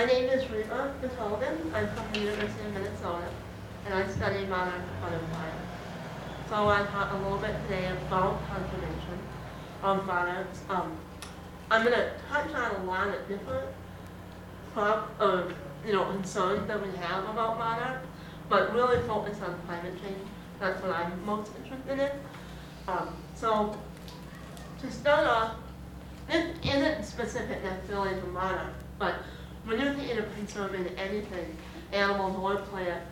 My name is Reba Beethoven. I'm from the University of Minnesota, and I study modern butterflies. So I want to talk a little bit today about conservation of monarchs. I'm going to touch on a lot of different concerns that we have about monarchs, but really focus on climate change. That's what I'm most interested in. So to start off, this isn't specific necessarily to monarchs, but when you're thinking of conserving anything, animals or plants,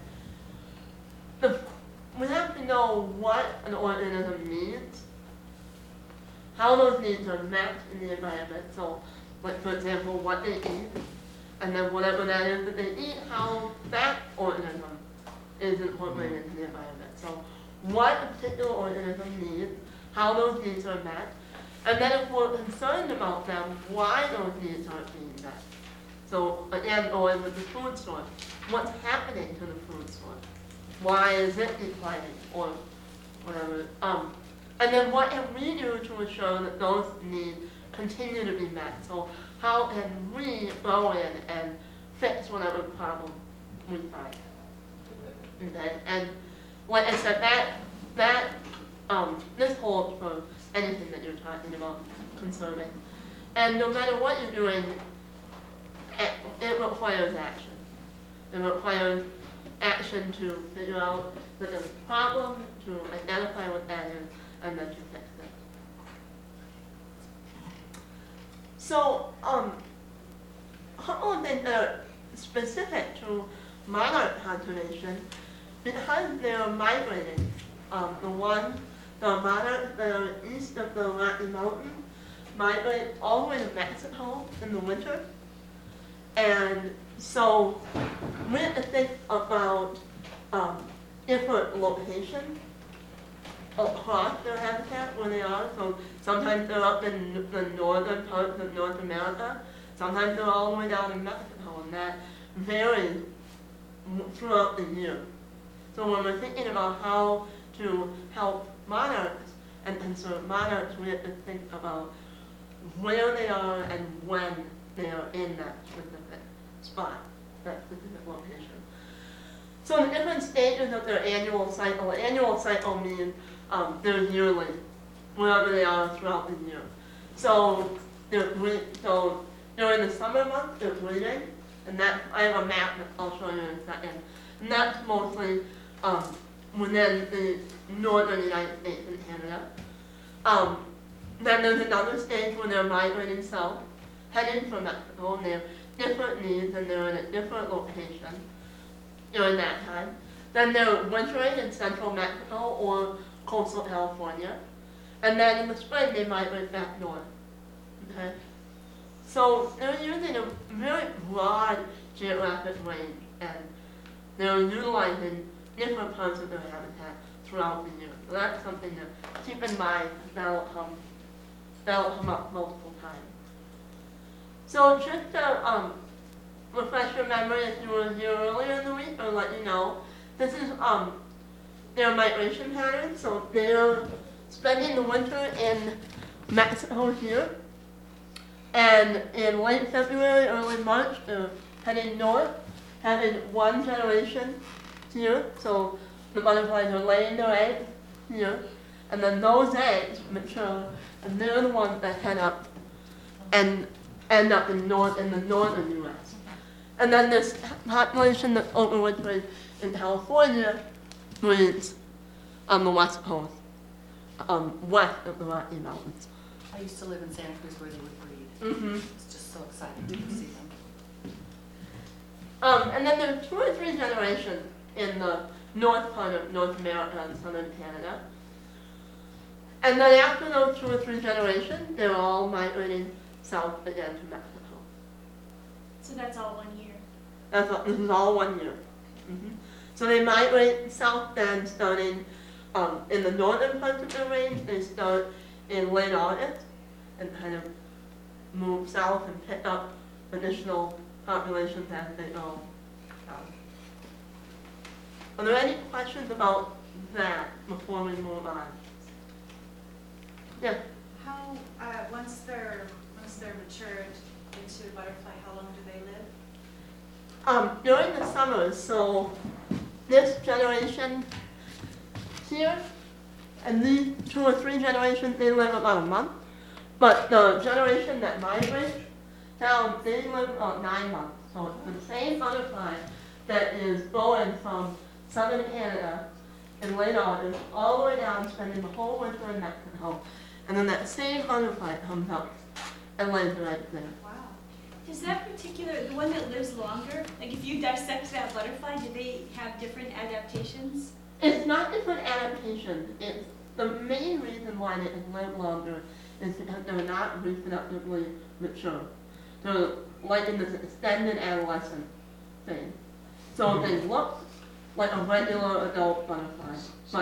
we have to know what an organism needs, how those needs are met in the environment. So, like for example, what they eat, and then whatever that is that they eat, how that organism is incorporated into the environment. So, what a particular organism needs, how those needs are met, and then if we're concerned about them, why those needs aren't being met. So again, going with the food source, what's happening to the food source? Why is it declining, or whatever? And then what can we do to ensure that those needs continue to be met? So how can we go in and fix whatever problem we find? Okay, and like I said, this holds for anything that you're talking about conserving. And no matter what you're doing, it requires action. It requires action to figure out that there's a problem, to identify what that is, and then to fix it. So, a couple of things that are specific to monarch conservation, because they're migrating. The monarchs that are east of the Rocky Mountains migrate all the way to Mexico in the winter. And so we have to think about different locations across their habitat where they are. So sometimes they're up in the northern parts of North America. Sometimes they're all the way down in Mexico, and that varies throughout the year. So when we're thinking about how to help monarchs and conserve monarchs, we have to think about where they are and when they are in that specific spot, that specific location. So the different stages of their annual cycle means they're yearly, wherever they are throughout the year. So during the summer months, they're breeding, and that I have a map that I'll show you in a second. And that's mostly within the northern United States and Canada. Then there's another stage where they're migrating south, heading for Mexico, and they have different needs, and they're in a different location during that time. Then they're wintering in central Mexico or coastal California. And then in the spring, they migrate back north. Okay? So they're using a very broad geographic range, and they're utilizing different parts of their habitat throughout the year. So that's something to keep in mind. That'll come up multiple times. So just to refresh your memory if you were here earlier in the week, or let you know, this is their migration pattern. So they're spending the winter in Mexico here, and in late February, early March, they're heading north, having one generation here. So the butterflies are laying their eggs here, and then those eggs mature, and they're the ones that head up and end up in the northern U.S. And then this population that's overwintering in California breeds on the west coast, west of the Rocky Mountains. I used to live in Santa Cruz where they would breed. Mm-hmm. It's just so exciting to see them. And then there are 2 or 3 generations in the north part of North America and southern Canada. And then after those 2 or 3 generations, they're all migrating south again to Mexico. So that's all 1 year? This is all 1 year. Mm-hmm. So they migrate south then, starting in the northern parts of the range. They start in late August and kind of move south and pick up additional populations as they go south. Are there any questions about that before we move on? Yeah. How once they're matured into a butterfly, how long do they live? During the summer, so this generation here, and these 2 or 3 generations, they live about a month. But the generation that migrates down, they live about 9 months. So it's the same butterfly that is going from southern Canada in late August all the way down, spending the whole winter in Mexico. And then that same butterfly comes up and lays right there. Wow. Does that particular, the one that lives longer, like if you dissect that butterfly, do they have different adaptations? It's not different adaptations. It's the main reason why they can live longer is because they're not reproductively mature. They're like in this extended adolescent phase. So they look like a regular adult butterfly,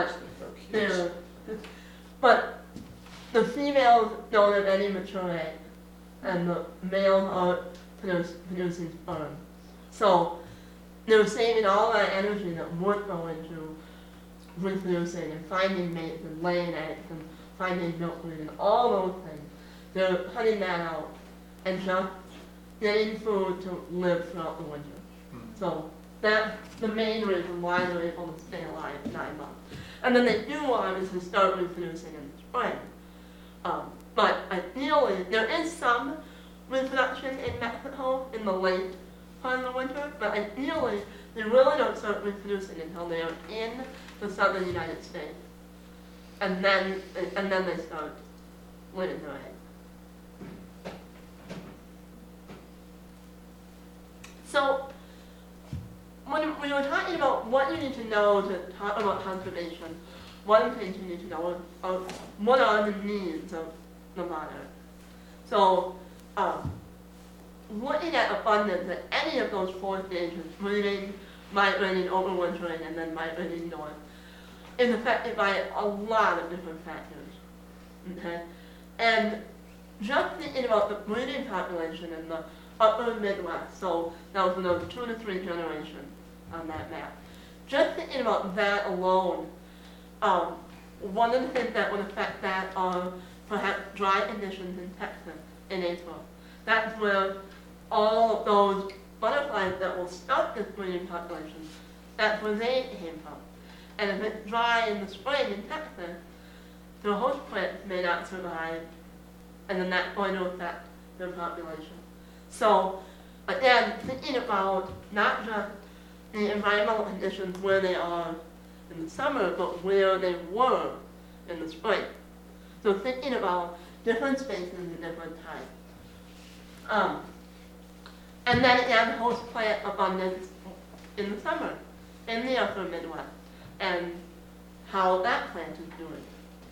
but the females don't have any mature eggs, and the males are producing sperm. So they're saving all that energy that would go into reproducing and finding mates and laying eggs and finding milkweed and all those things. They're cutting that out and just getting food to live throughout the winter. So that's the main reason why they're able to stay alive 9 months. And then they do obviously start reproducing in the spring. But ideally, there is some reproduction in Mexico in the late part of the winter, but ideally, they really don't start reproducing until they are in the southern United States. And then they start laying their eggs. So, when we were talking about what you need to know to talk about conservation, one of the things you need to know is what are the needs of the monarch. So, looking at abundance at any of those 4 stages, breeding, migrating, overwintering, and then migrating north, is affected by a lot of different factors. Okay? And just thinking about the breeding population in the upper Midwest, so that was another 2 to 3 generations on that map. Just thinking about that alone, one of the things that would affect that are perhaps dry conditions in Texas in April. That's where all of those butterflies that will start this breeding population, that's where they came from. And if it's dry in the spring in Texas, the host plants may not survive, and then that's going to affect their population. So, again, thinking about not just the environmental conditions where they are in the summer, but where they were in the spring. So thinking about different spaces and different times. And then again, host plant abundance in the summer, in the upper Midwest, and how that plant is doing.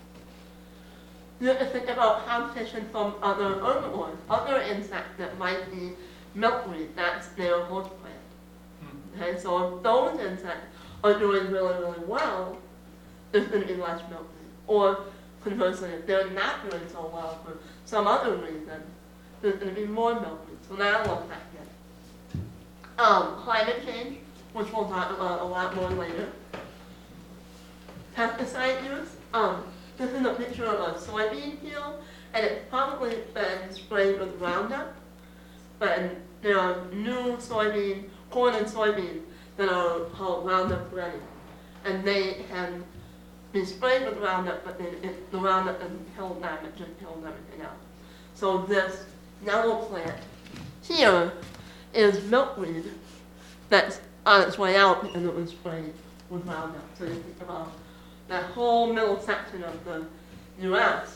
You have to think about competition from other herbivores, other insects that might be milkweed, that's their host plant. Okay, so if those insects are doing really, really well, there's going to be less milkweed. Or conversely, if they're not doing so well for some other reason, there's going to be more milkweed. So that'll affect it. Climate change, which we'll talk about a lot more later. Pesticide use. This is a picture of a soybean field, and it's probably been sprayed with Roundup. But there are new corn and soybeans that are called Roundup Ready. And they can be sprayed with Roundup, but the Roundup doesn't kill them, it just kills everything else. So this yellow plant here is milkweed that's on its way out because it was sprayed with Roundup. So you think about that whole middle section of the U.S.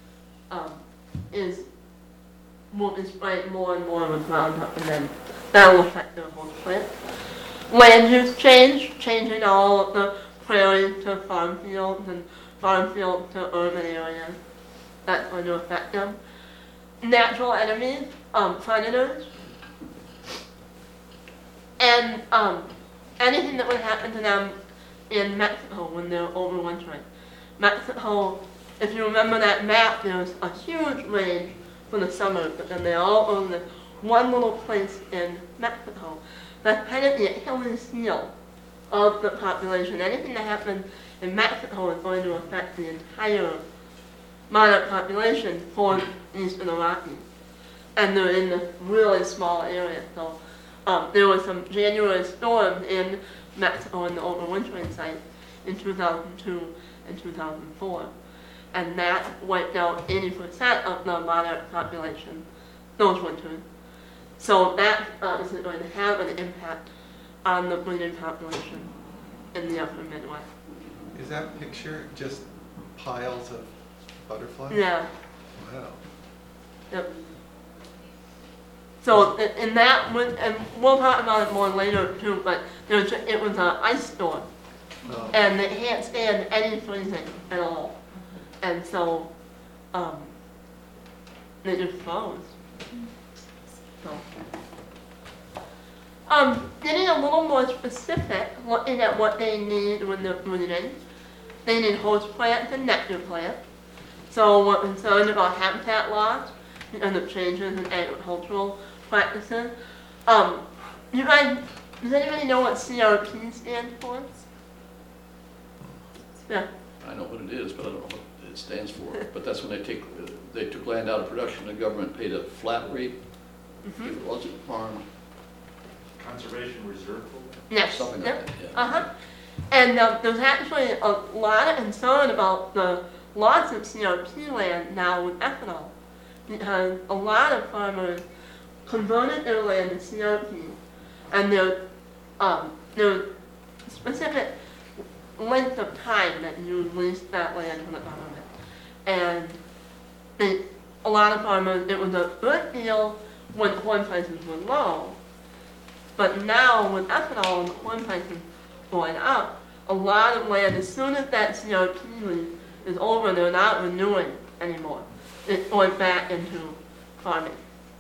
Will be sprayed more and more with Roundup, and then that will affect the whole plant. Land use change, changing all of the prairies to farm fields and farm fields to urban areas. That's going to affect them. Natural enemies, predators, and anything that would happen to them in Mexico when they're overwintering. Mexico, if you remember that map, there's a huge range for the summer, but then they all own this one little place in Mexico. That's kind of the Achilles heel of the population. Anything that happens in Mexico is going to affect the entire monarch population for east of the Rockies. And they're in this really small area, so there was some January storms in Mexico in the overwintering site in 2002 and 2004. And that wiped out 80% of the monarch population those winters. So that is going to have an impact on the breeding population in the upper Midwest. Is that picture just piles of butterflies? Yeah. Wow. Yep. So in that, and we'll talk about it more later too, but it was an ice storm. Oh. And they can't stand any freezing at all. And so, they just froze. So, getting a little more specific, looking at what they need when they're breeding, they need host plants and nectar plants. So we're concerned about habitat loss and the changes in agricultural practices. You guys, does anybody know what CRP stands for? Yeah. I know what it is, but I don't know what it stands for. But that's when they took land out of production, the government paid a flat rate. If it wasn't farm, Conservation reserve program? Yes. something like Yep. that, yeah. And there's actually a lot of concern about the loss of CRP land now with ethanol, because a lot of farmers converted their land to CRP, and there's specific length of time that you lease that land to the government. And a lot of farmers, it was a good deal when corn prices were low, but now with ethanol and corn prices going up, a lot of land, as soon as that CRP lease is over, they're not renewing anymore. It's going back into farming.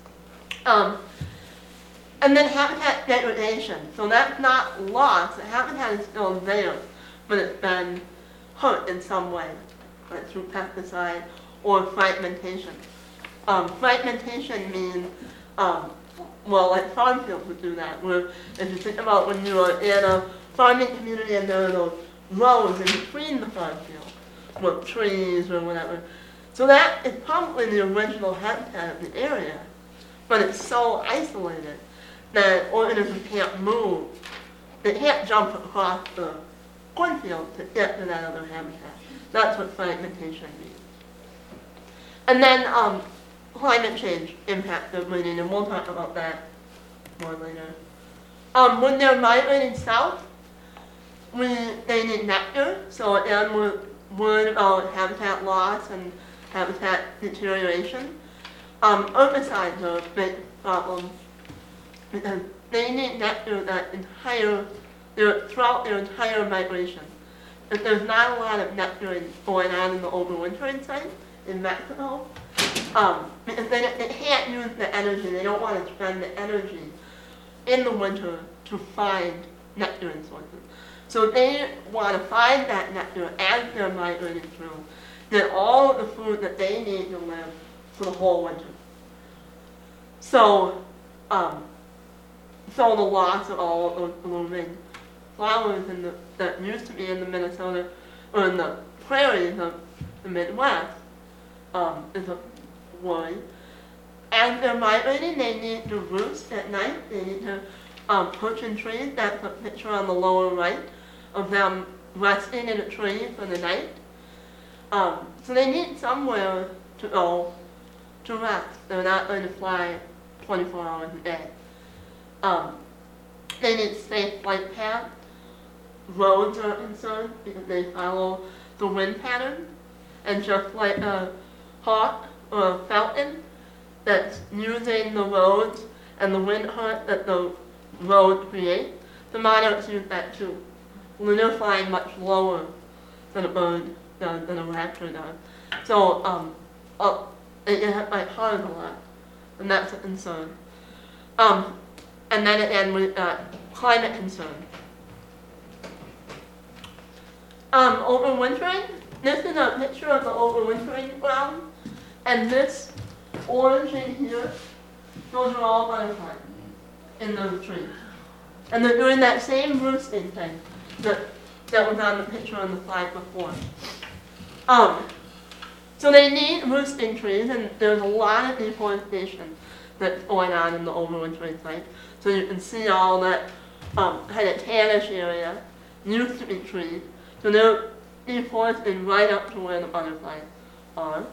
And then habitat degradation. So that's not lost. The habitat is still there, but it's been hurt in some way, like through pesticide or fragmentation. Fragmentation means, well, like farm fields would do that, where if you think about when you are in a farming community and there are those rows in between the farm field, with trees or whatever. So that is probably the original habitat of the area, but it's so isolated that organisms can't move. They can't jump across the cornfield to get to that other habitat. That's what fragmentation means. And then climate change impacts their breeding, and we'll talk about that more later. When they're migrating south, they need nectar, so again we're worried about habitat loss and habitat deterioration. Herbicides are a big problem because they need nectar throughout their entire migration. If there's not a lot of nectar going on in the overwintering site in Mexico, because they can't use the energy, they don't want to spend the energy in the winter to find nectaring sources. So they want to find that nectar as they're migrating through, get all of the food that they need to live for the whole winter. So, the loss of all of those blooming flowers that used to be in the Minnesota, or in the prairies of the Midwest, is a worry. As they're migrating, they need to roost at night. They need to perch in trees. That's a picture on the lower right of them resting in a tree for the night. So they need somewhere to go to rest. They're not going to fly 24 hours a day. They need safe flight paths. Roads are concerned because they follow the wind pattern. And just like a hawk or a falcon that's using the roads and the wind current that the road creates, the monarchs use that too. When they're flying much lower than a bird does, than a raptor does. So they get hit by cars a lot, and that's a concern. And then again, we've got climate concern. Overwintering, this is a picture of the overwintering ground, and this orange in here, those are all butterflies in those trees. And they're doing that same roosting thing that was on the picture on the slide before. So they need roosting trees, and there's a lot of deforestation that's going on in the overwintering site. So you can see all that kind of tannish area used to be trees. So they're deforested right up to where the butterflies are.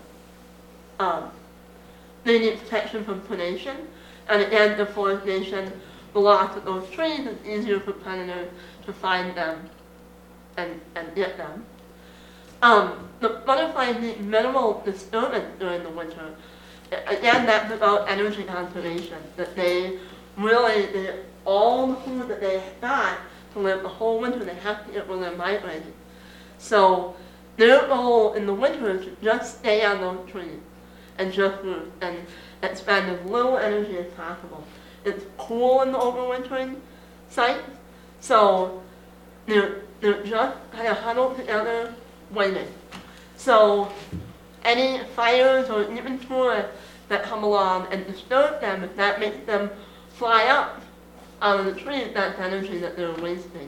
They need protection from predation, and again, deforestation blocks of those trees. It's easier for predators to find them and get them. The butterflies need minimal disturbance during the winter. Again, that's about energy conservation, that they all the food that they got to live the whole winter, they have to get when they're migrating. So their goal in the winter is to just stay on those trees and just root and expend as little energy as possible. It's cool in the overwintering sites, so they're just kind of huddled together waiting. So any fires or even tourists that come along and disturb them, if that makes them fly up out of the trees, that's energy that they're wasting.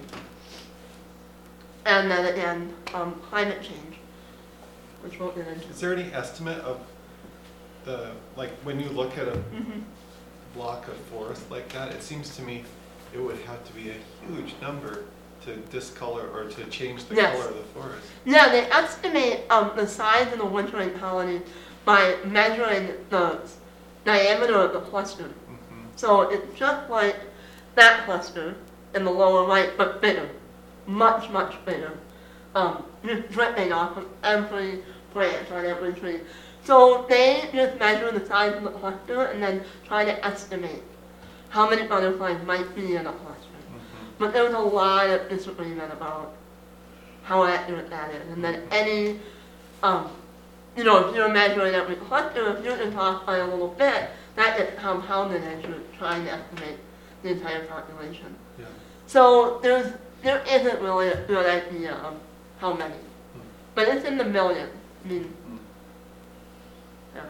And then again, climate change, which we'll get into. Is there any estimate of like when you look at a block of forest like that, it seems to me it would have to be a huge number to discolor or to change the Yes. color of the forest. Yeah, they estimate the size of the wintering colony by measuring the diameter of the cluster. So it's just like that cluster in the lower right, but bigger. Much, much bigger. Just dripping off of every branch on every tree. So they just measure the size of the cluster and then try to estimate how many butterflies might be in a cluster. But there's a lot of disagreement about how accurate that is. And then any, if you're measuring every cluster, if you're just off by a little bit, that gets compounded as you're trying to estimate the entire population. Yeah. So there isn't really a good idea of how many. But it's in the millions. I mean, yeah.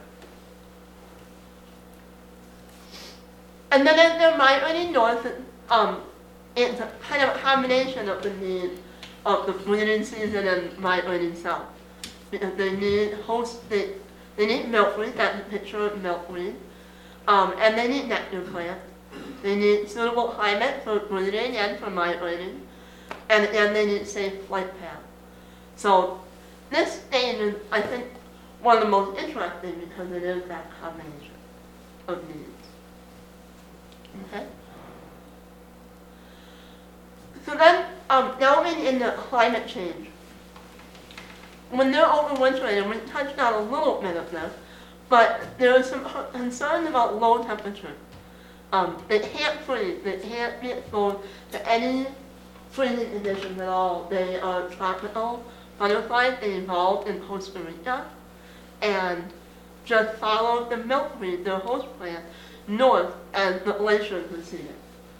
And then as they're migrating north, it's a kind of a combination of the need of the breeding season and migrating south. Because they need they need milkweed, that's a picture of milkweed. And they need nectar plants. They need suitable climate for breeding and for migrating. And they need safe flight paths. So this stage is, I think, one of the most interesting because it is that combination of needs. Okay? So then, delving into climate change. When they're overwintering, and we touched on a little bit of this, but there are some concerns about low temperature. They can't freeze, they can't be exposed to any freezing conditions at all. They are tropical butterflies, they evolved in Costa Rica, and just follow the milkweed, their host plant, north as the glaciers receded.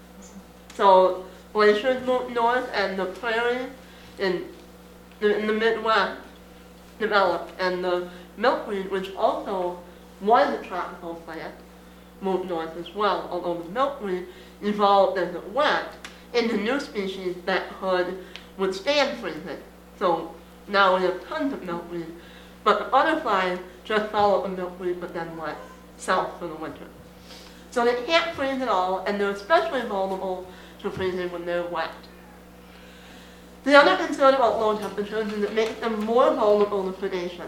So glaciers moved north and the prairies in the Midwest developed, and the milkweed, which also was a tropical plant, moved north as well, although the milkweed evolved as it went into new species that could withstand freezing. So now we have tons of milkweed, but the butterflies just follow the milkweed but then went south for the winter. So they can't freeze at all, and they're especially vulnerable to freezing when they're wet. The other concern about low temperatures is it makes them more vulnerable to predation.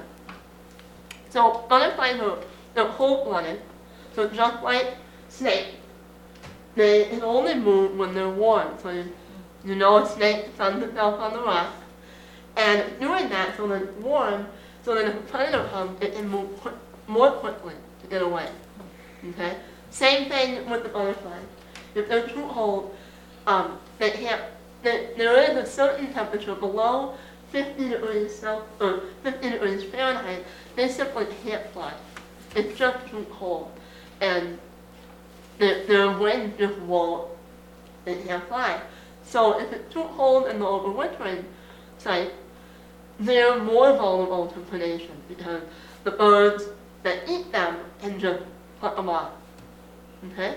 So butterflies they're cold-blooded, so just like snakes, they can only move when they're warm. So you know a snake suns itself on the rock, and doing that so that it's warm, so that if a predator comes, it can move more quickly to get away. Okay? Same thing with the butterflies. If they're too cold, they can't. There is a certain temperature below 50 degrees Fahrenheit. They simply can't fly. It's just too cold, and their wings just won't. They can't fly. So if it's too cold in the overwintering site, they're more vulnerable to predation because the birds that eat them can just pluck them off. Okay?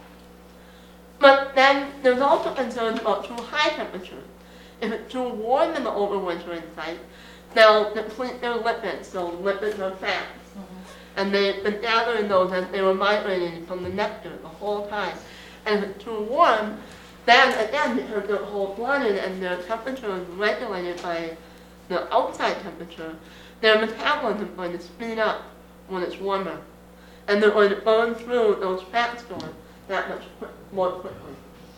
But then there's also concerns about too high temperatures. If it's too warm in the overwintering site, they'll deplete their lipids, so lipids are fats. And they've been gathering those as they were migrating from the nectar the whole time. And if it's too warm, then again, because they're cold-blooded and their temperature is regulated by the outside temperature, their metabolism is going to speed up when it's warmer. And they're going to burn through those fat stores that much more quickly.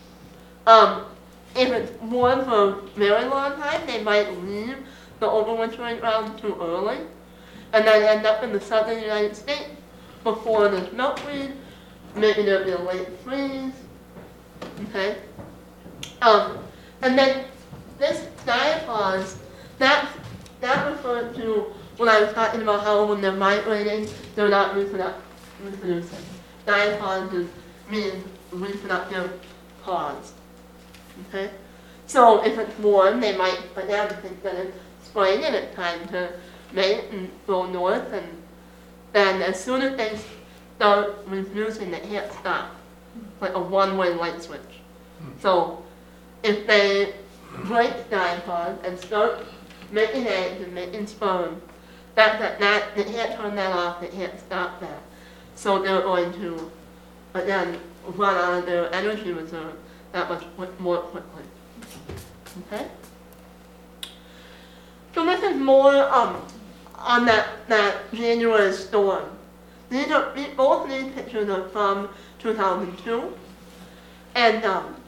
If it's warm for a very long time, they might leave the overwintering ground too early, and then end up in the southern United States before there's milkweed. Maybe there'll be a late freeze. Okay? And then this diapause, that refers to when I was talking about how when they're migrating, they're not reproducing. Diapause means reproductive pause. Okay? So if it's warm, they might, again, think that it's spring and it's time to mate and go north, and then as soon as they start reproducing, they can't stop. Like a one-way light switch. So if they break diapause and start making eggs and making sperm, that they can't turn that off, they can't stop that. So they're going to, again, run out of their energy reserve that much more quickly. Okay? So this is more on that January storm. Both these pictures are from 2002. And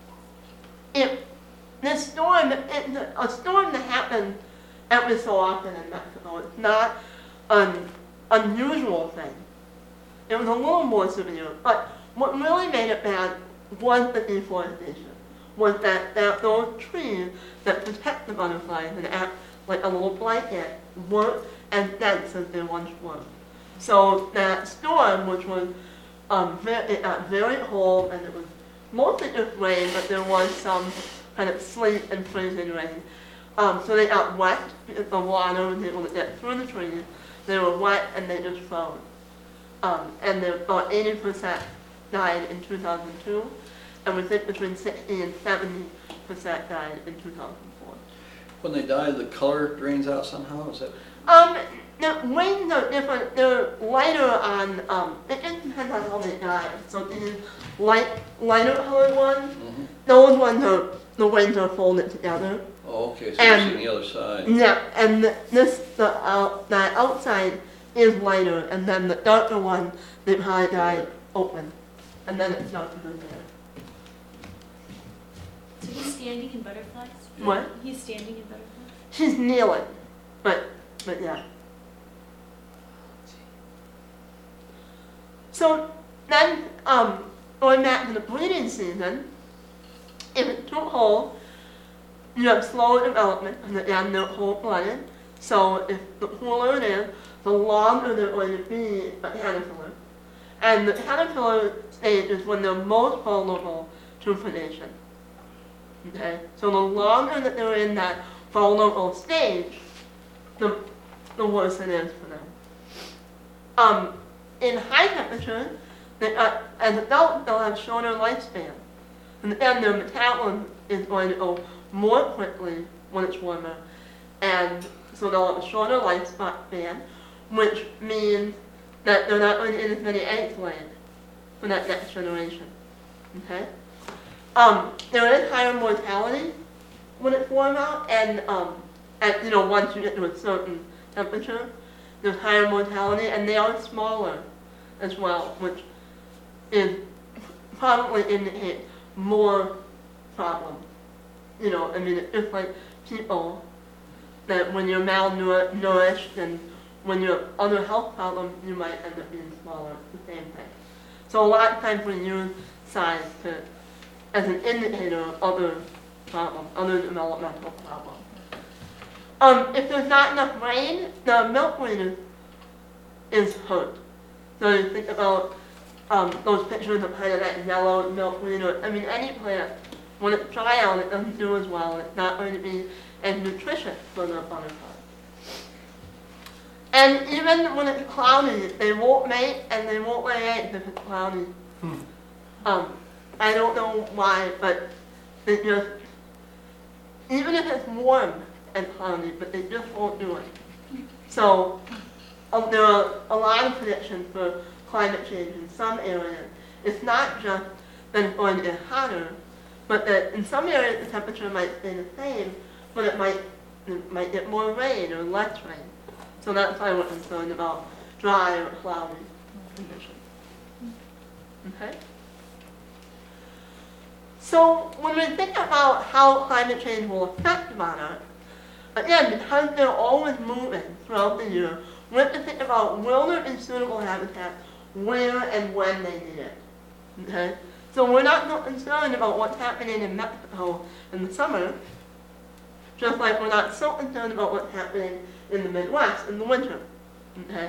this storm, a storm that happens every so often in Mexico. It's not an unusual thing. It was a little more severe, but what really made it bad was the deforestation. Was that those trees that protect the butterflies and act like a little blanket weren't as dense as they once were. So that storm, which was it got very cold, and it was mostly just rain, but there was some kind of sleet and freezing rain. So they got wet because the water was able to get through the trees. They were wet and they just froze. And about 80% died in 2002, and we think between 60 and 70% died in 2004. When they die, the color drains out somehow, is that? The wings are different. They're lighter on, it just depends on how they die. So these lighter colored ones, those ones the wings are folded together. Oh, okay, so you're seeing the other side. Yeah, and that outside is lighter, and then the darker one, they probably died open. And then it's not good there. So he's standing in butterflies? What? He's standing in butterflies? She's kneeling, but yeah. So then, going back to the breeding season, if it's too cold, you have slow development, and again, they're cold-blooded. So if the cooler it is, the longer they're going to be a caterpillar. And the caterpillar stage is when they're most vulnerable to predation. Okay? So the longer that they're in that vulnerable stage, the worse it is for them. In high temperature, as adults, they'll have shorter lifespan. And then their metabolism is going to go more quickly when it's warmer. And so they'll have a shorter lifespan, which means that they're not going to get as many eggs laid for that next generation. Okay? There is higher mortality when it's warm out, and once you get to a certain temperature, there's higher mortality, and they are smaller as well, which is probably indicates more problems. It's just like people, that when you're malnourished and when you have other health problems, you might end up being smaller. It's the same thing. So a lot of times we use size as an indicator of other problems, other developmental problems. If there's not enough rain, the milkweed is hurt. So you think about those pictures of kind of that yellow milkweed, or any plant, when it's dry out, it doesn't do as well. It's not going to be as nutritious for the butterfly. And even when it's cloudy, they won't mate and they won't lay eggs if it's cloudy. I don't know why, but they just, even if it's warm and cloudy, but they just won't do it. So there are a lot of predictions for climate change in some areas. It's not just that it's going to get hotter, but that in some areas the temperature might stay the same, but it might get more rain or less rain. So that's why we're concerned about dry or cloudy conditions. Okay? So when we think about how climate change will affect monarchs, again, because they're always moving throughout the year, we have to think about will there be suitable habitat where and when they need it. Okay? So we're not so concerned about what's happening in Mexico in the summer, just like we're not so concerned about what's happening in the Midwest in the winter. Okay?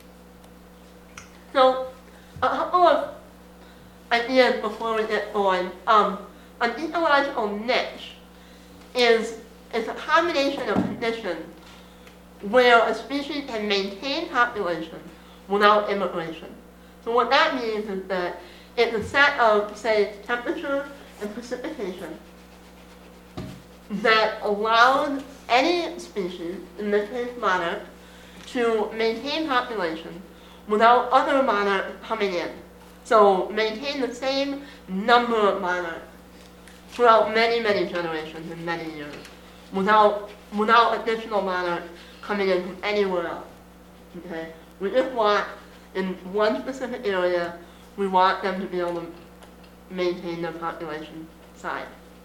So a couple of ideas before we get going. An ecological niche is a combination of conditions where a species can maintain population without immigration. So what that means is that it's a set of, say, temperature and precipitation that allows any species, in this case monarch, to maintain population without other monarchs coming in. So maintain the same number of monarchs throughout many, many generations and many years, without additional monarchs coming in from anywhere else. Okay? We just want, in one specific area, we want them to be able to maintain their population size.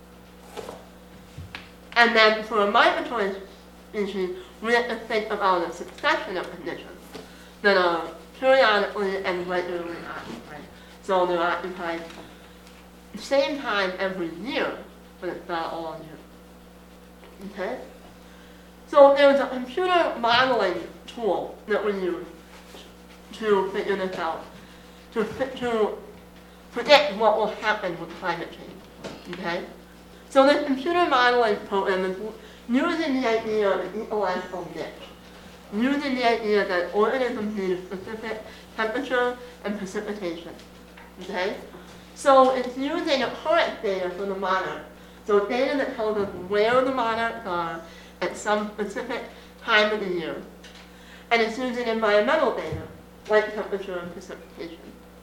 And then for a migratory species, we have to think about a succession of conditions that are periodically and regularly occupied. So they're occupied the same time every year, but it's not all year. Okay? So there's a computer modeling tool that we use to figure this out, to predict what will happen with climate change. Okay? So this computer modeling program is using the idea of an ecological niche, using the idea that organisms need a specific temperature and precipitation. Okay? So it's using current data for the monarch. So data that tells us where the monarchs are at some specific time of the year. And it's using environmental data, like temperature and precipitation.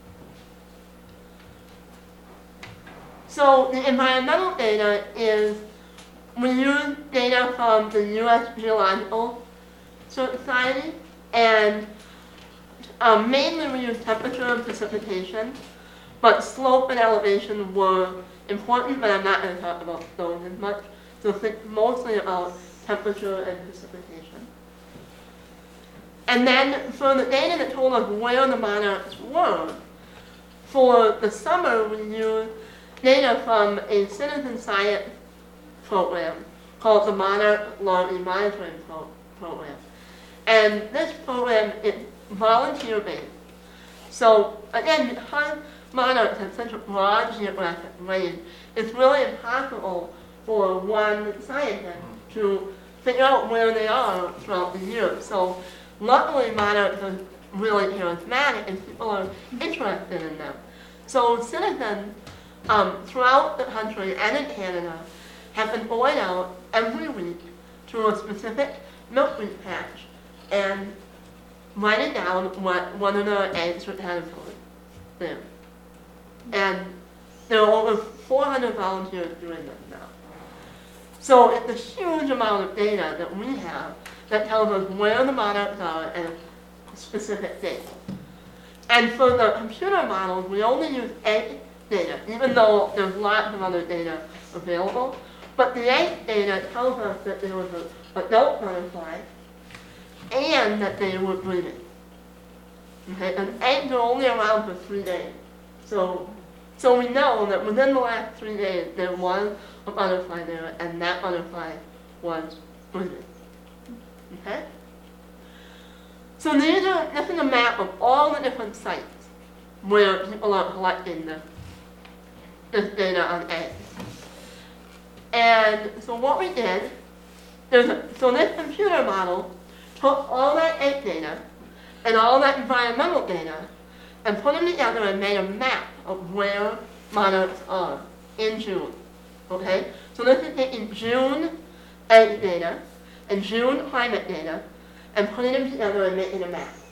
So the environmental data is, we use data from the U.S. Geological Society, and mainly we use temperature and precipitation. But slope and elevation were important, but I'm not going to talk about those as much. So think mostly about temperature and precipitation. And then for the data that told us where the monarchs were, for the summer we used data from a citizen science program called the Monarch Larvae Monitoring Program. And this program is volunteer-based. So again, because monarchs have such a broad geographic range, it's really impossible for one scientist to figure out where they are throughout the year. So luckily monarchs are really charismatic and people are interested in them. So citizens throughout the country and in Canada have been going out every week to a specific milkweed patch and writing down whether there are eggs or caterpillars there. And there are over 400 volunteers doing this now. So it's a huge amount of data that we have that tells us where the monarchs are at a specific date. And for the computer models, we only use egg data, even though there's lots of other data available. But the egg data tells us that there was an adult butterfly and that they were breeding. Okay, and eggs are only around for 3 days. So we know that within the last 3 days there was a butterfly there and that butterfly was breeding. Okay? So this is a map of all the different sites where people are collecting this data on eggs. And so what we did, so this computer model took all that egg data and all that environmental data and put them together and made a map of where monarchs are in June. Okay? So this is taking June egg data and June climate data and putting them together and making a map.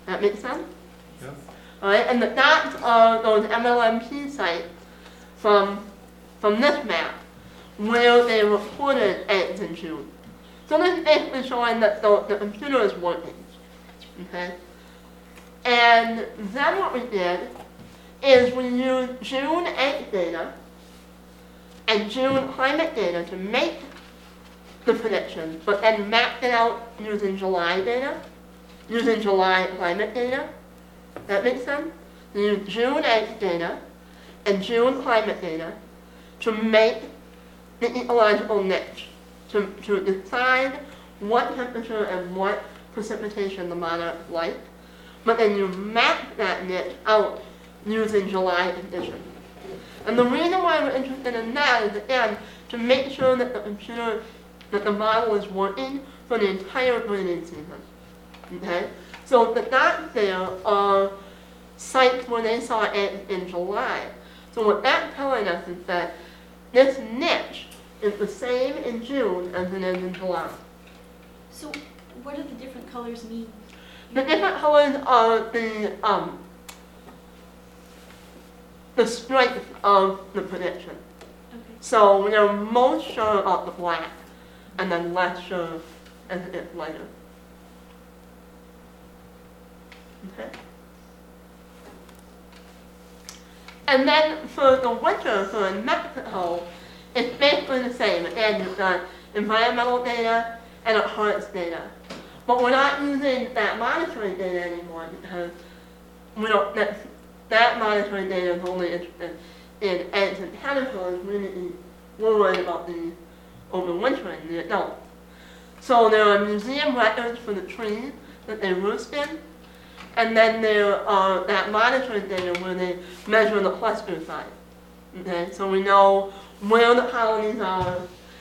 That makes sense? Yeah. Alright, and the dots are those MLMP sites from this map where they reported eggs in June. So this is basically showing that the computer is working. Okay? And then what we did is we used June egg data and June climate data to make the predictions, but then mapped it out using July data, using July climate data. That makes sense? We use June egg data and June climate data to make the ecological niche, to decide what temperature and what precipitation the monarch liked, but then you map that niche out using July conditions. And the reason why we're interested in that is, again, to make sure that the computer, that the model is working for the entire breeding season. Okay? So the dots there are sites where they saw eggs in July. So what that's telling us is that this niche is the same in June as it is in July. So what do the different colors mean? The different colors are the strength of the prediction. Okay. So we're most sure about the black, and then less sure as it gets lighter. Okay. And then for the winter, for Mexico, it's basically the same. Again, you've got environmental data and occurrence data. But we're not using that monitoring data anymore because we don't, that monitoring data is only interested in eggs and caterpillars. We're worried about the overwintering, the adults. So there are museum records for the trees that they roost in, and then there are that monitoring data where they measure the cluster size. Okay, so we know where the colonies are,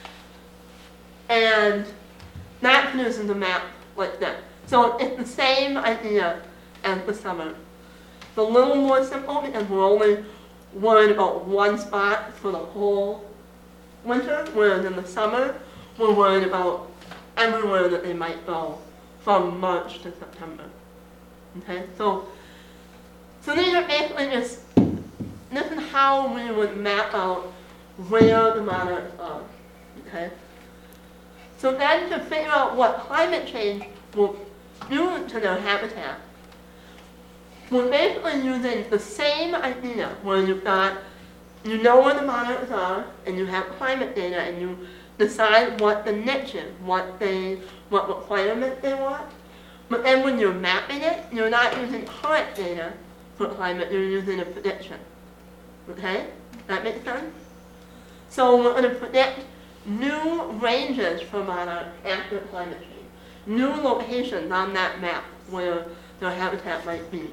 and that produces a map like that. So it's the same idea as the summer. It's a little more simple because we're only worried about one spot for the whole winter, whereas in the summer, we're worried about everywhere that they might go from March to September. Okay, so these are basically just, this is how we would map out where the monarchs are. Okay? So then to figure out what climate change will do to their habitat, we're basically using the same idea where you've got, you know where the monarchs are, and you have climate data, and you decide what the niche is, what requirements they want. But then when you're mapping it, you're not using current data for climate, you're using a prediction. Okay? That makes sense? So we're going to predict new ranges for monarchs after climate change, new locations on that map where their habitat might be.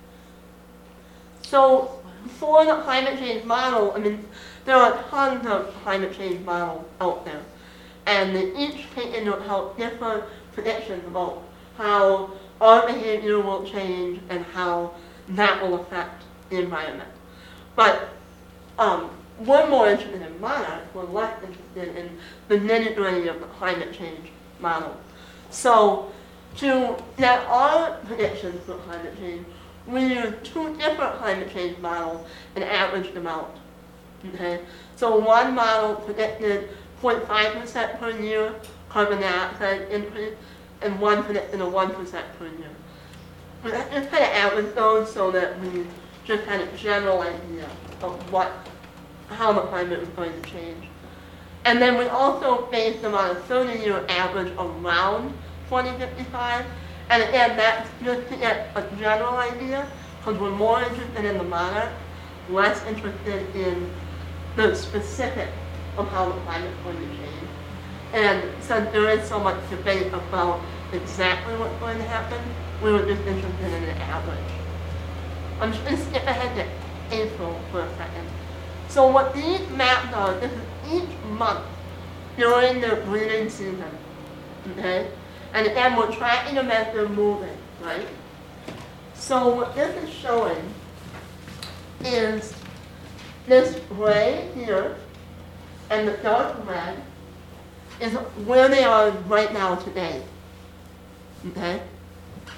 So for the climate change model, I mean, there are tons of climate change models out there, and they each take into account different predictions about how our behavior will change and how that will affect the environment. But we're more interested in monarchs, we're less interested in the nitty-gritty of the climate change model. So to get our predictions for climate change, we use two different climate change models and averaged them out. Okay? So one model predicted 0.5% per year carbon dioxide increase, and one predicted a 1% per year. We just kind of averaged those so that we just had a general idea of how the climate was going to change. And then we also based them on a 30-year average around 2055. And again, that's just to get a general idea, because we're more interested in the monarch, less interested in the specifics of how the climate is going to change. And since there is so much debate about exactly what's going to happen, we were just interested in the average. I'm just going to skip ahead to April for a second. So what these maps are, this is each month during the breeding season. Okay? And again, we're tracking them as they're moving, right? So what this is showing is this gray here and the dark red is where they are right now today. Okay?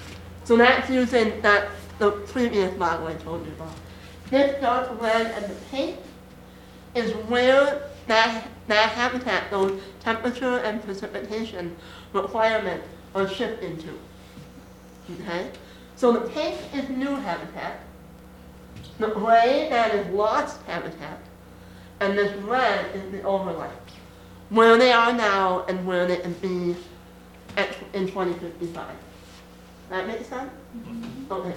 So that's using the previous model I told you about. This dark red and the pink is where that habitat, those temperature and precipitation requirements are shifting to. Okay? So the pink is new habitat, the gray that is lost habitat, and this red is the overlay. Where they are now and where they can be in 2055. That make sense? Okay.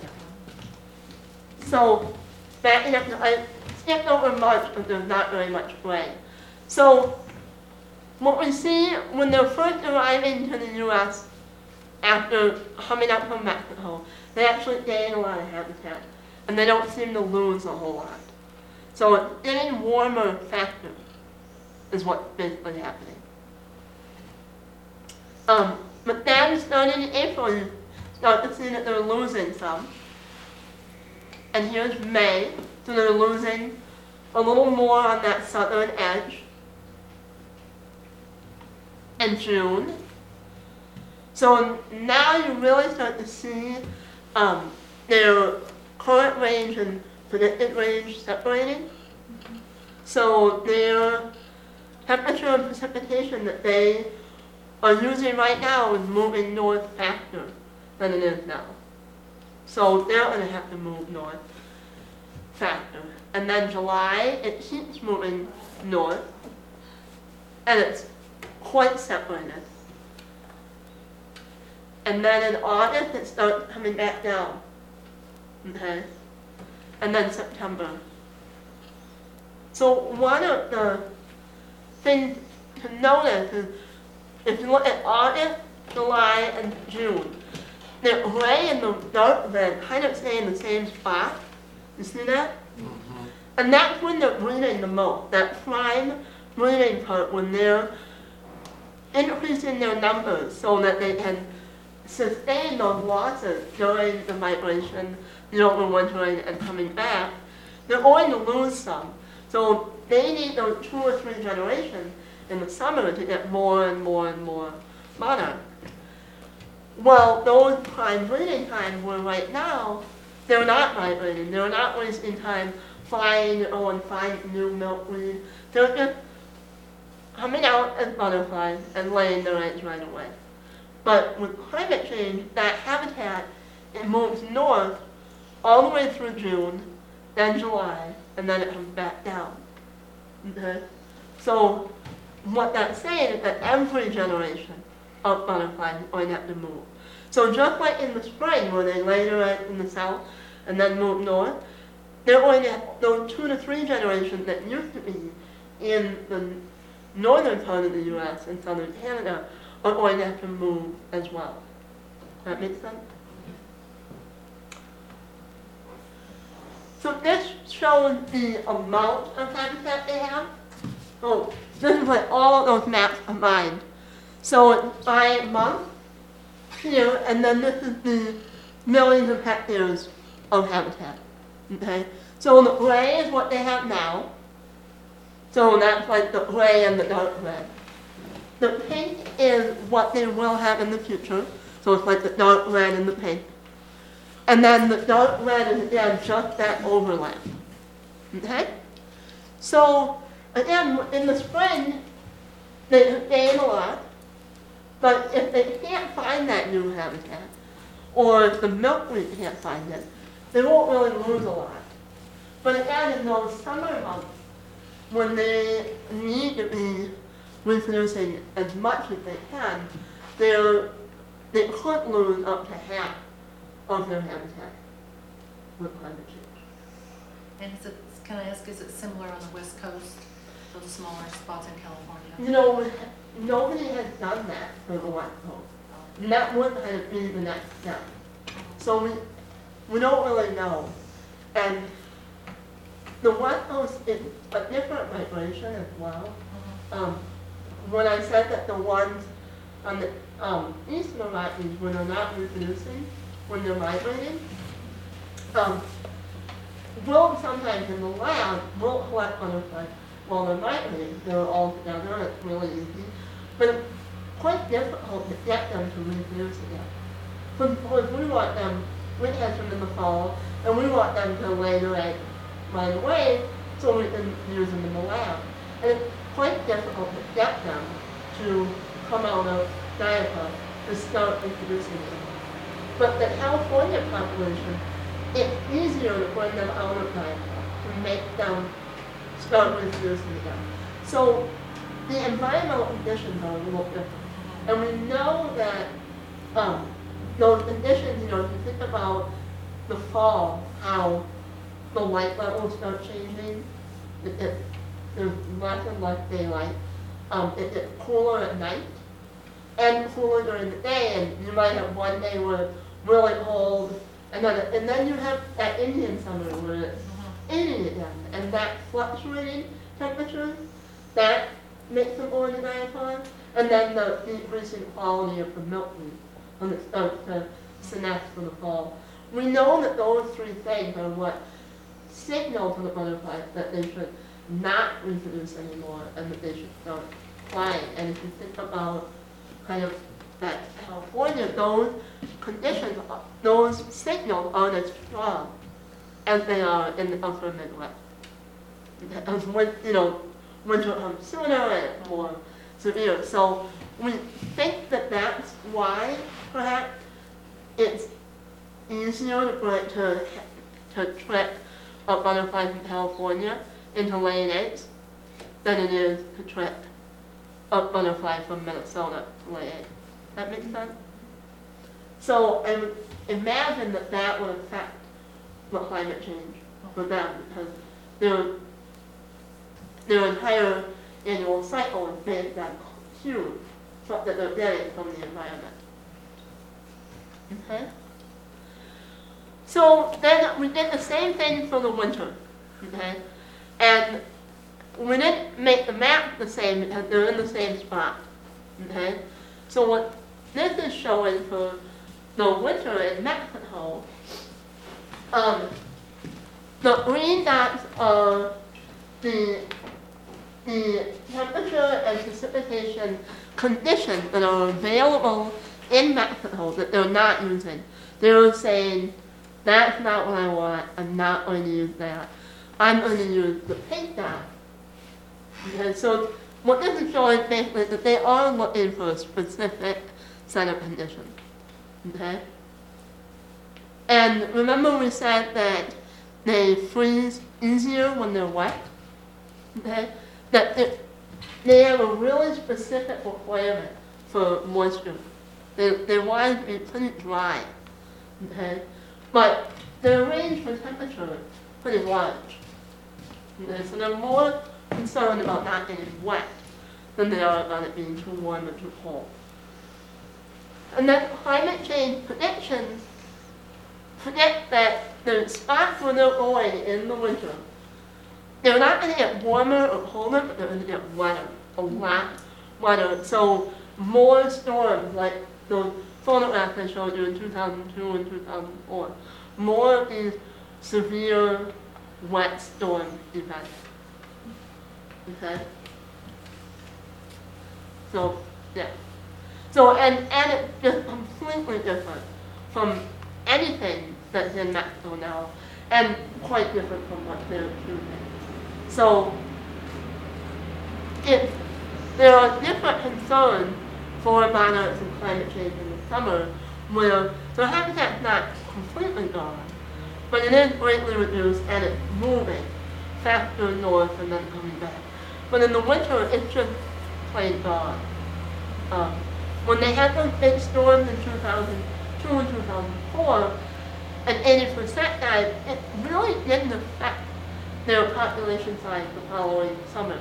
So, backing up, I skipped over March, but there's not very much gray. So, what we see when they're first arriving to the U.S. after coming up from Mexico, they actually gain a lot of habitat, and they don't seem to lose a whole lot. So it's getting warmer faster is what's basically happening. But then starting in April, you start to see that they're losing some. And here's May, so they're losing a little more on that southern edge. And June. So now you really start to see their current range and predicted range separating. So their temperature and precipitation that they are using right now is moving north faster than it is now. So they're going to have to move north faster. And then July, it keeps moving north, and it's quite separated. And then in August, it starts coming back down. Okay? And then September. So one of the things to notice is if you look at August, July, and June, the gray and the dark red kind of stay in the same spot. You see that? Mm-hmm. And that's when they're breeding the most, that prime breeding part, when they're increasing their numbers so that they can sustain those losses during the migration, the overwintering, and coming back. They're going to lose some. So they need those 2 or 3 generations in the summer to get more and more and more monarchs. Well, those prime breeding times where right now, they're not migrating. They're not wasting time flying and finding new milkweed. They're just coming out as butterflies and laying their eggs right away. But with climate change, that habitat, it moves north all the way through June, then July, and then it comes back down. Okay? So what that's saying is that every generation of butterflies is going to have to move. So just like in the spring, where they lay their eggs in the south and then move north, they're going to have those 2 to 3 generations that used to be in the northern part of the U.S. and southern Canada are going to have to move as well. That make sense? So this shows the amount of habitat they have. So this is like all of those maps combined. So it's by month here, and then this is the millions of hectares of habitat. Okay? So the gray is what they have now. So that's like the gray and the dark red. The pink is what they will have in the future. So it's like the dark red and the pink. And then the dark red is, again, just that overlap. Okay? So, again, in the spring, they gain a lot. But if they can't find that new habitat, or if the milkweed can't find it, they won't really lose a lot. But again, in those summer months, when they need to be reproducing as much as they can, they could lose up to half of their habitat with climate change. And is it, can I ask, is it similar on the West Coast, those smaller spots in California? You know, nobody has done that for the West Coast. And that would kind of be the next step. So we don't really know. And the West Coast is a different migration as well. When I said that the ones on the eastern Rockies, when they're not reproducing, when they're migrating, we'll sometimes in the lab, we'll collect butterflies while they're migrating. They're all together, and it's really easy. But it's quite difficult to get them to reproduce again. Because we want them, we catch them in the fall, and we want them to lay their egg right away so we can use them in the lab. And it's quite difficult to get them to come out of diaper to start introducing them. But the California population, it's easier to bring them out of diaper, to make them start introducing them. So the environmental conditions are a little different. And we know that those conditions, if you think about the fall, how the light levels start changing, there's less and less daylight. It gets cooler at night and cooler during the day, and you might have one day where it's really cold, and then you have that Indian summer where it's 80 again, and that fluctuating temperature, that makes them go into diapause, and then the decreasing quality of the milkweed when it starts to senesce for the fall. We know that those three things are what signal to the butterflies that they should not reproduce anymore and that they should start flying. And if you think about kind of that California, those conditions, those signals aren't as strong as they are in the upper Midwest. As winter comes sooner and it's more severe. So we think that that's why perhaps it's easier to trick a butterfly from California into laying eggs than it is to trick a butterfly from Minnesota to lay eggs. That makes sense? So I would imagine that that would affect the climate change for them because their entire annual cycle is based on cues that they're getting from the environment. Okay? So then we did the same thing for the winter. Okay? And we didn't make the map the same because they're in the same spot. Okay? So what this is showing for the winter in Mexico, the green dots are the temperature and precipitation conditions that are available in Mexico that they're not using. They're saying, that's not what I want, I'm not going to use that. I'm going to use the pink dot. Okay, so what this is showing basically is that they are looking for a specific set of conditions. Okay? And remember we said that they freeze easier when they're wet? Okay? That they have a really specific requirement for moisture. They want it to be pretty dry. Okay? But their range for temperature is pretty large. Okay? So they're more concerned about not getting wet than they are about it being too warm or too cold. And then climate change predictions predict that the spots where they're going in the winter, they're not going to get warmer or colder, but they're going to get wetter, a lot wetter. So more storms, like the photographs I showed you in 2002 and 2004, more of these severe wet storm events. Okay? So, yeah. So, and it's just completely different from anything that's in Mexico now, and quite different from what they're choosing. So, there are different concerns for monarchs and climate change in the summer, where their habitat's not completely gone, but it is greatly reduced and it's moving faster north and then coming back. But in the winter, it's just plain gone. When they had those big storms in 2002 and 2004, and 80% died, it really didn't affect their population size the following summer.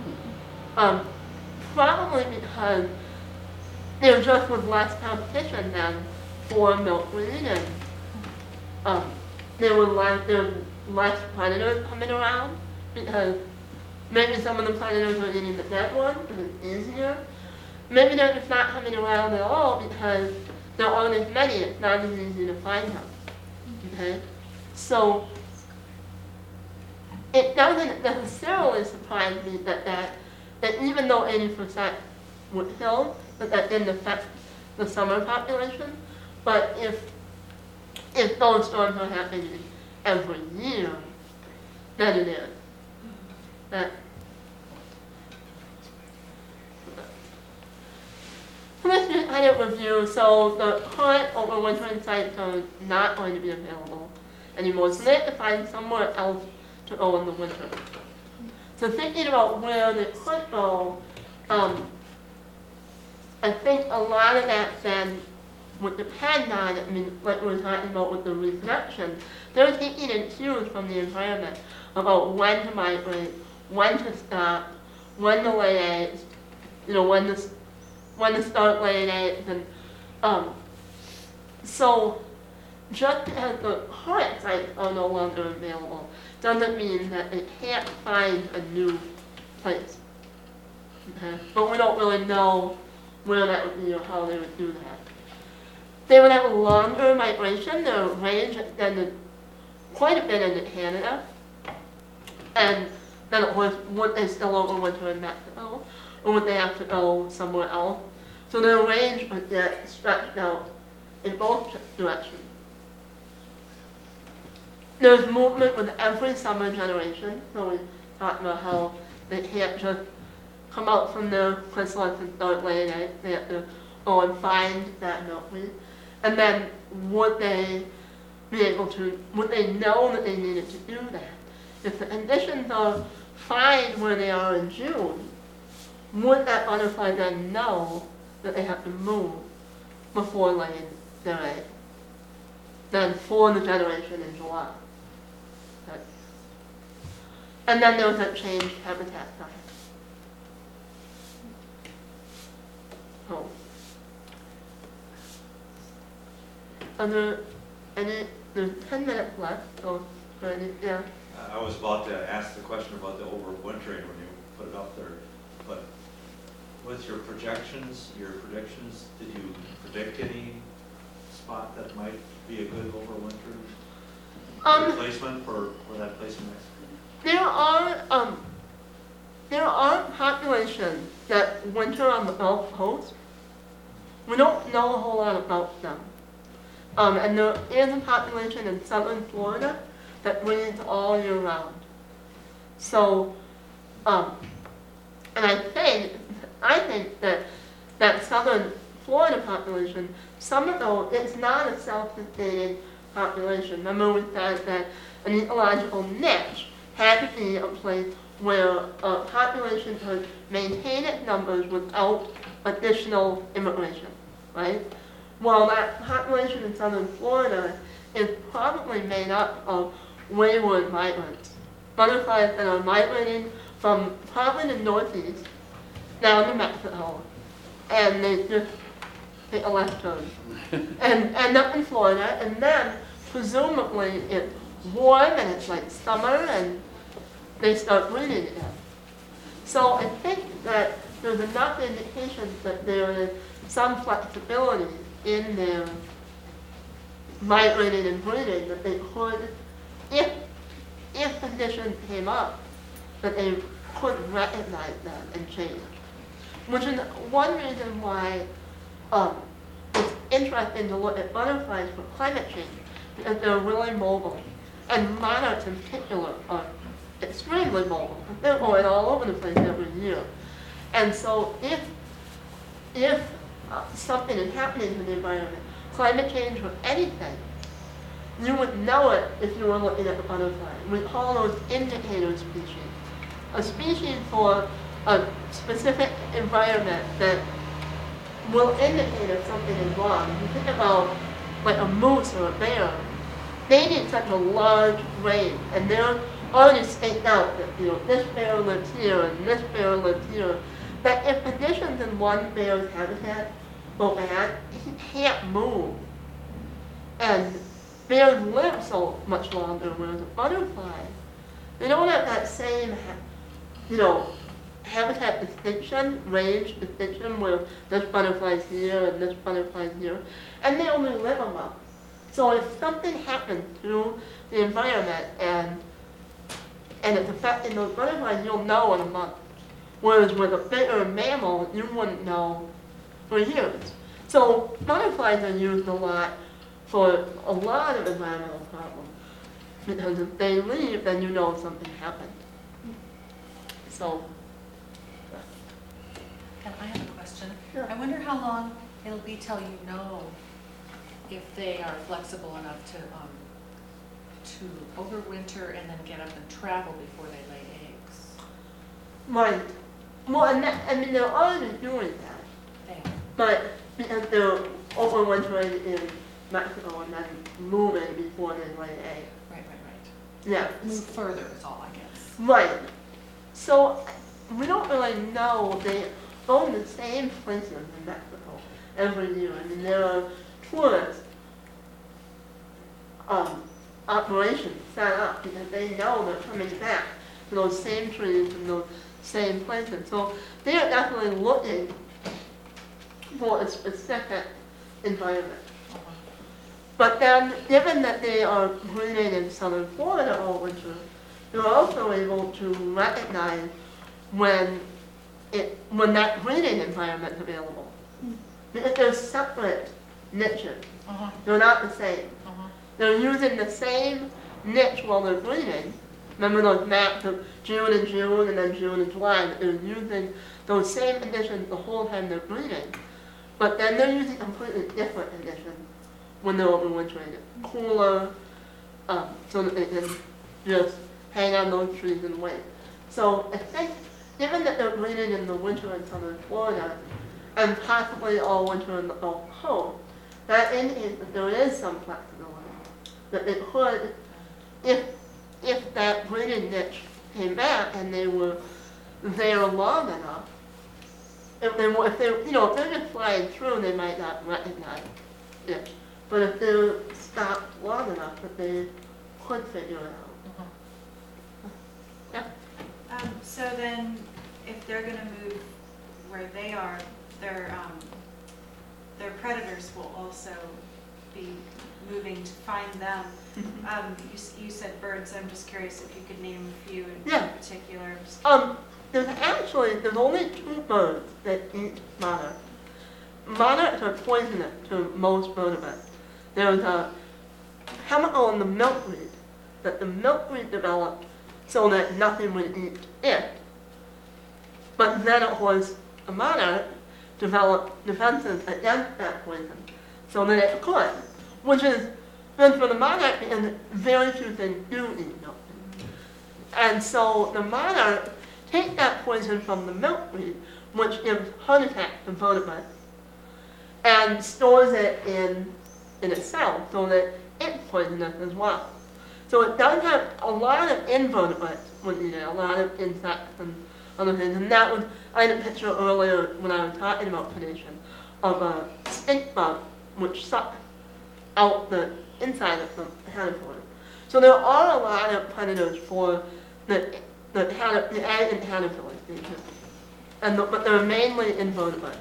Probably because there just was less competition then for milkweed, and there were less predators coming around because maybe some of the predators were eating the dead ones, because it's easier. Maybe they're just not coming around at all because there aren't as many, it's not as easy to find them. Okay? So, it doesn't necessarily surprise me that even though 80% were killed, that didn't affect the summer population. But if those storms are happening every year, then it is. That, Commission credit review, so the current overwintering sites are not going to be available anymore, so they have to find somewhere else to go in the winter. So thinking about where they could go, I think a lot of that then would depend on, I mean, like we were talking about with the reproduction, they're taking in cues from the environment about when to migrate, when to stop, when to lay eggs, you know, when to start laying eggs, and so just because the current sites are no longer available doesn't mean that they can't find a new place. Okay? But we don't really know where that would be or how they would do that. They would have a longer migration. Their range extended quite a bit into Canada. And then of course, would they still overwinter in Mexico? Or would they have to go somewhere else? So their range would get stretched out in both directions. There's movement with every summer generation. So we talked about how they can't just come out from their chrysalis and start laying eggs. They have to go and find that milkweed. And then would they be able to, would they know that they needed to do that? If the conditions are fine where they are in June, would that butterfly then know that they have to move before laying their egg? Then for the generation in July. Okay. And then there's that changed habitat size. Oh. There's 10 minutes left, so, yeah. I was about to ask the question about the overwintering when you put it up there, but what's your predictions, did you predict any spot that might be a good overwinter replacement for that place in Mexico? There are populations that winter on the Gulf Coast. We don't know a whole lot about them. And there is a population in southern Florida that breeds all year round. So, and I think that southern Florida population, some of those, it's not a self-sustaining population. Remember we said that an ecological niche had to be a place where a population could maintain its numbers without additional immigration, right? Well, that population in southern Florida is probably made up of wayward migrants. Butterflies that are migrating from probably the northeast down to Mexico, and they just take a left turn and end up in Florida, and then presumably it's warm and it's like summer and they start breeding again. So I think that there's enough indications that there is some flexibility in their migrating and breeding that they could, if conditions came up, that they could recognize that and change. Which is one reason why it's interesting to look at butterflies for climate change, because they're really mobile. And monarchs in particular are extremely mobile. They're going all over the place every year. And so if something is happening to the environment, climate change or anything, you would know it if you were looking at the butterfly. We call those indicator species. A species for a specific environment that will indicate if something is wrong. If you think about like a moose or a bear, they need such a large range, and they're already staked out that, you know, this bear lives here and this bear lives here, that if conditions in one bear's habitat go bad, he can't move. And bears live so much longer, whereas a butterfly, they don't have that same, habitat distinction, range distinction, where this butterfly's here and this butterfly's here, and they only live a month. So if something happens to the environment and it's affecting those butterflies, you'll know in a month. Whereas with a bigger mammal, you wouldn't know for years. So butterflies are used a lot for a lot of environmental problems. Because if they leave, then you know something happened. So, And I have a question. Sure. I wonder how long it'll be till you know if they are flexible enough to overwinter and then get up and travel before they lay eggs. right. Well, and that, I mean, they're already doing that. They, But because they're overwintering in Mexico and then moving before they lay eggs. right. Yeah. Move further is all, I guess. Right. So we don't really know. They own the same places in Mexico every year. I mean, there are tourist operations set up because they know they're coming back to those same trees and those same places. So they are definitely looking for a specific environment. Uh-huh. But then, given that they are breeding in southern Florida all winter, they're also able to recognize when that breeding environment is available. Because they're separate niches. Uh-huh. They're not the same. Uh-huh. They're using the same niche while they're breeding. Remember those maps of June and June and then June and July? They're using those same conditions the whole time they're breeding. But then they're using completely different conditions when they're overwintering. Cooler, so that they can just hang on those trees and wait. So I think, given that they're breeding in the winter in southern Florida, and possibly all winter in the Gulf Coast, that indicates that there is some flexibility. That it could, if that breeding niche came back and they were there long enough, if they're just flying through, they might not recognize it. But if they're stopped long enough, that they could figure it out. Uh-huh. Yeah. So then, if they're gonna move where they are, their predators will also be moving to find them. You said birds, I'm just curious if you could name a few in Yeah. particular. There's only 2 birds that eat monarchs. Monarchs are poisonous to most vertebrates. There's a chemical in the milkweed that the milkweed developed so that nothing would eat it. But then, of course, a monarch developed defenses against that poison so that it could, which is good for the monarch because very few things do eat milkweed. And so the monarch takes that poison from the milkweed, which gives heart attacks to vertebrates, and stores it in itself so that it's poisonous as well. So it does have a lot of invertebrates would eat it, a lot of insects and other things. And that was, I had a picture earlier when I was talking about predation of a stink bug which sucks out the inside of the caterpillar. So there are a lot of predators for the egg and caterpillar stages, but they're mainly invertebrates.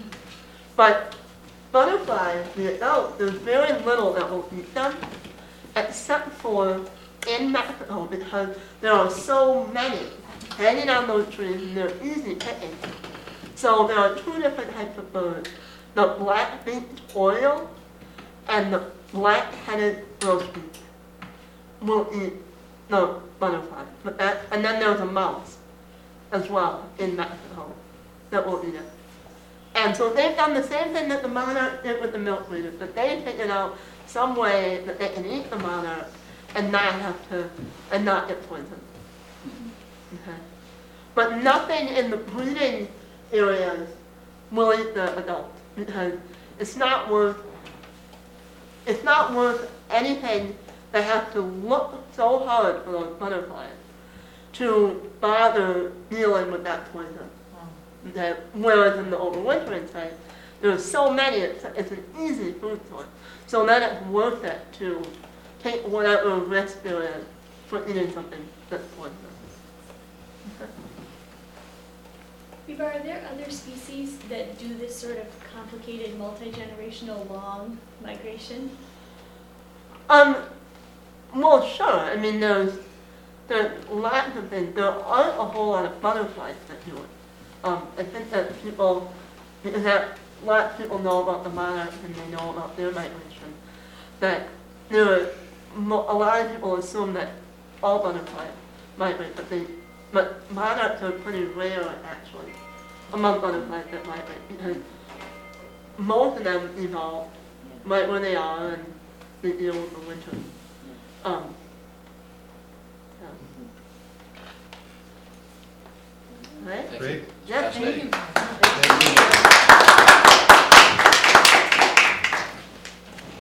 But butterflies, the adults, there's very little that will eat them, except for in Mexico, because there are so many hanging on those trees and they're easy picking. So there are 2 different types of birds, the black-beaked oriole and the black-headed grosbeak will eat the butterfly. And then there's a mouse as well in Mexico that will eat it. And so they've done the same thing that the monarch did with the milkweed, but they figured out some way that they can eat the monarch and not get poisoned. Okay. But nothing in the breeding areas will eat the adult because it's not worth anything that has to look so hard for those butterflies to bother dealing with that poison. Okay. Whereas in the overwintering site, there's so many, it's an easy food source. So then it's worth it to take whatever risk there is for eating something that's poisonous. Okay. Reba, are there other species that do this sort of complicated multi-generational long migration? Well, sure. I mean, there's lots of things. There aren't a whole lot of butterflies that do it. I think that people, because a lot of people know about the monarchs and they know about their migration, that there are, a lot of people assume that all butterflies migrate, but monarchs are pretty rare actually among butterflies that migrate, because most of them evolve right where they are and they deal with the winter. Yeah. Right? Thank you. Great. Yeah, Fascinating. Thank you. Thank you.